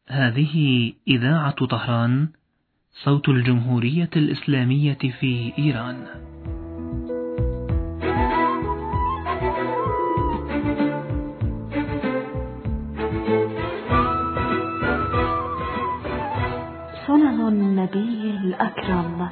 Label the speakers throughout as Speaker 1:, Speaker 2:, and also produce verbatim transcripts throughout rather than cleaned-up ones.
Speaker 1: هذه إذاعة طهران، صوت الجمهورية الإسلامية في إيران.
Speaker 2: سنن النبي الأكرم.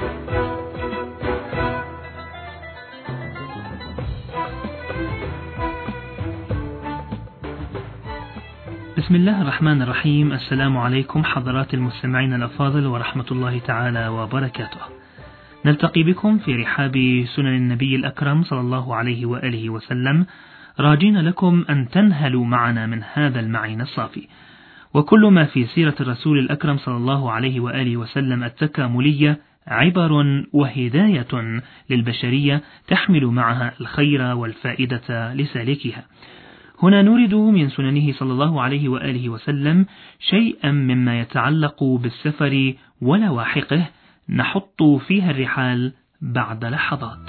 Speaker 1: بسم الله الرحمن الرحيم. السلام عليكم حضرات المستمعين الأفاضل ورحمة الله تعالى وبركاته. نلتقي بكم في رحاب سنن النبي الأكرم صلى الله عليه وآله وسلم، راجين لكم أن تنهلوا معنا من هذا المعين الصافي، وكل ما في سيرة الرسول الأكرم صلى الله عليه وآله وسلم التكاملية عبر وهداية للبشرية تحمل معها الخير والفائدة لسالكها. هنا نورد من سننه صلى الله عليه وآله وسلم شيئا مما يتعلق بالسفر ولواحقه، نحط فيها الرحال بعد لحظات.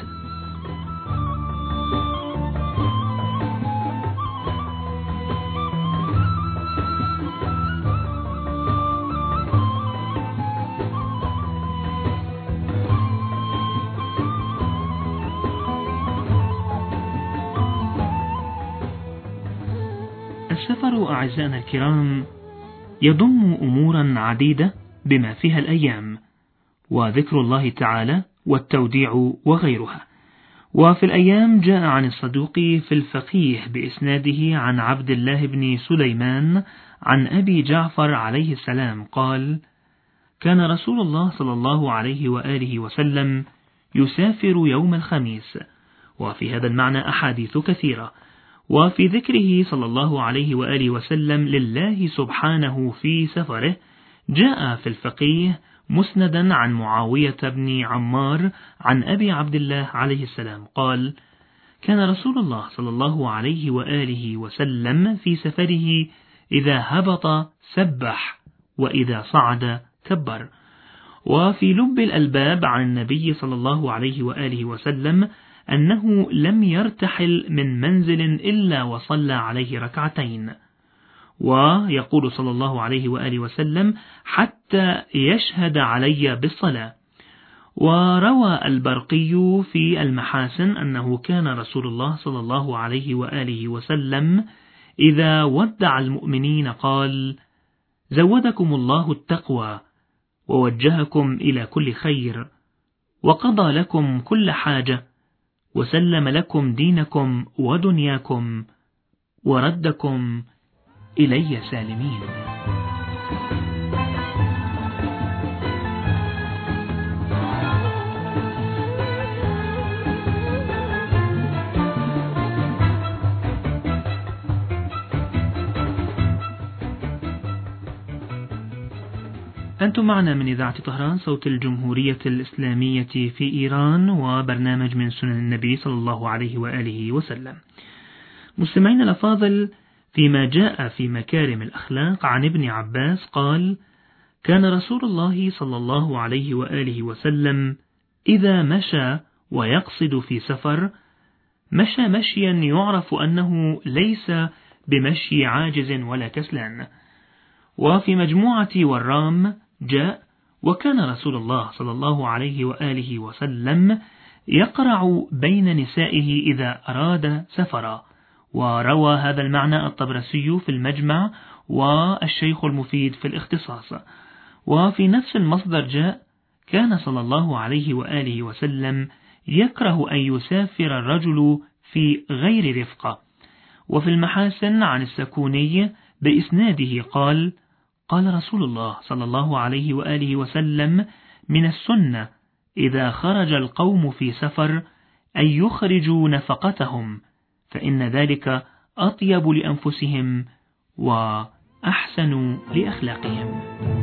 Speaker 1: السفر أعزائنا الكرام يضم أمورا عديدة بما فيها الأيام وذكر الله تعالى والتوديع وغيرها. وفي الأيام جاء عن الصدوق في الفقيه بإسناده عن عبد الله بن سليمان عن أبي جعفر عليه السلام قال: كان رسول الله صلى الله عليه وآله وسلم يسافر يوم الخميس. وفي هذا المعنى أحاديث كثيرة، وفي ذكره صلى الله عليه وآله وسلم لله سبحانه في سفره جاء في الفقيه مسندا عن معاوية بن عمار عن أبي عبد الله عليه السلام قال: كان رسول الله صلى الله عليه وآله وسلم في سفره إذا هبط سبح وإذا صعد كبر. وفي لب الألباب عن النبي صلى الله عليه وآله وسلم أنه لم يرتحل من منزل إلا وصلى عليه ركعتين. ويقول صلى الله عليه وآله وسلم: حتى يشهد علي بالصلاة. وروى البرقي في المحاسن أنه كان رسول الله صلى الله عليه وآله وسلم إذا ودع المؤمنين قال: زودكم الله التقوى ووجهكم إلى كل خير وقضى لكم كل حاجة وسلم لكم دينكم ودنياكم وردكم إلي سالمين. أنتم معنا من إذاعة طهران، صوت الجمهورية الإسلامية في إيران، وبرنامج من سنن النبي صلى الله عليه وآله وسلم. مستمعين الأفاضل، فيما جاء في مكارم الأخلاق عن ابن عباس قال: كان رسول الله صلى الله عليه وآله وسلم إذا مشى ويقصد في سفر مشى مشيا يعرف أنه ليس بمشي عاجز ولا كسلان. وفي مجموعة والرام جاء: وكان رسول الله صلى الله عليه وآله وسلم يقرع بين نسائه إذا أراد سفرا. وروى هذا المعنى الطبرسي في المجمع والشيخ المفيد في الاختصاص. وفي نفس المصدر جاء: كان صلى الله عليه وآله وسلم يكره أن يسافر الرجل في غير رفقة. وفي المحاسن عن السكوني بإسناده قال: قال رسول الله صلى الله عليه وآله وسلم: من السنة إذا خرج القوم في سفر أن يخرجوا نفقتهم، فإن ذلك أطيب لأنفسهم وأحسن لأخلاقهم.